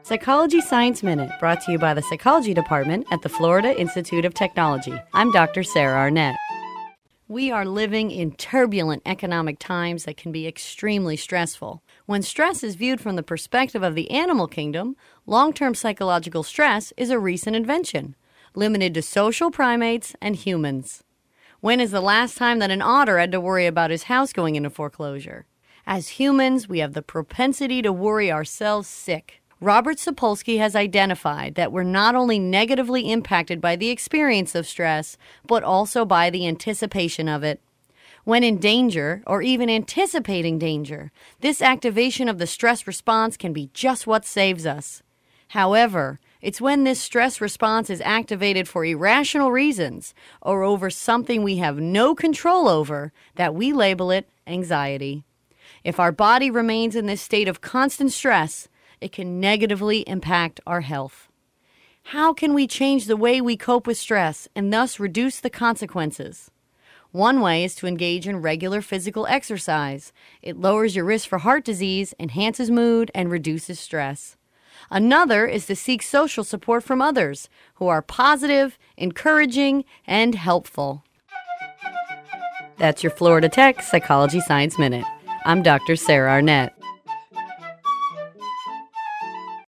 Psychology Science Minute, brought to you by the Psychology Department at the Florida Institute of Technology. I'm Dr. Sarah Arnett. We are living in turbulent economic times that can be extremely stressful. When stress is viewed from the perspective of the animal kingdom, long-term psychological stress is a recent invention, limited to social primates and humans. When is the last time that an otter had to worry about his house going into foreclosure? As humans, we have the propensity to worry ourselves sick. Robert Sapolsky has identified that we're not only negatively impacted by the experience of stress, but also by the anticipation of it. When in danger, or even anticipating danger, this activation of the stress response can be just what saves us. However, it's when this stress response is activated for irrational reasons, or over something we have no control over, that we label it anxiety. If our body remains in this state of constant stress, it can negatively impact our health. How can we change the way we cope with stress and thus reduce the consequences? One way is to engage in regular physical exercise. It lowers your risk for heart disease, enhances mood, and reduces stress. Another is to seek social support from others who are positive, encouraging, and helpful. That's your Florida Tech Psychology Science Minute. I'm Dr. Sarah Arnett.